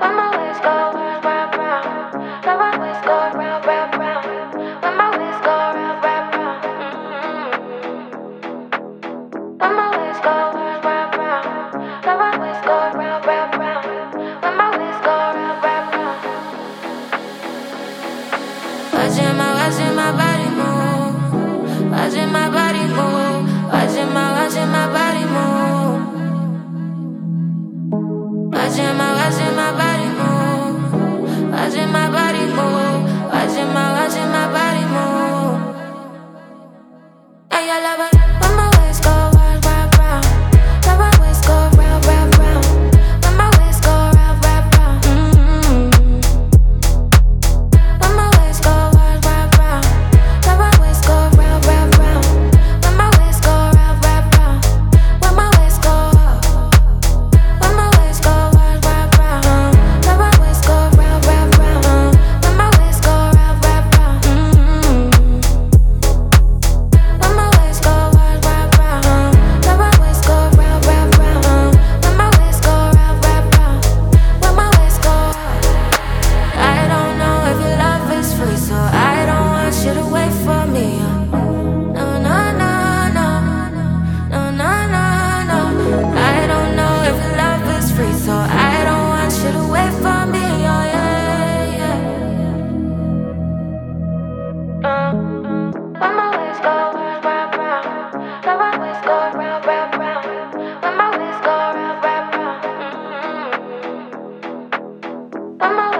When my waist go round, round, round. When my waist go round, round, round. When my waist go round, round, round. When my waist go round, round, round. When my waist go round, round, round. When my waist go round, round, round. Watching my body move. Watching my body move. Watching my body move. Watching my body move. Watching my body move. Watching my body move. Hey, I love it when my waist go round, round, round. When my waist go round, round, round. When my waist go round, round, round. When my waist go round, round, round. When my waist go round, round, round. When my waist go round, round, round. When my waist go when my waist go round, round, round. When my waist go round, round, round. When my waist go round, round, round. When my waist go round, round, round. When my waist go round, round, round. When my waist go round, round, round. When my waist go. I don't know if your love is free, so I don't want you to wait for me. No, no, no, no, no, no, no, no. I don't know if your love is free, so I don't want you to wait for me. Oh yeah, yeah. When my waist go round, round, round. When my waist go round, round, round. When my waist go round, round, round. When my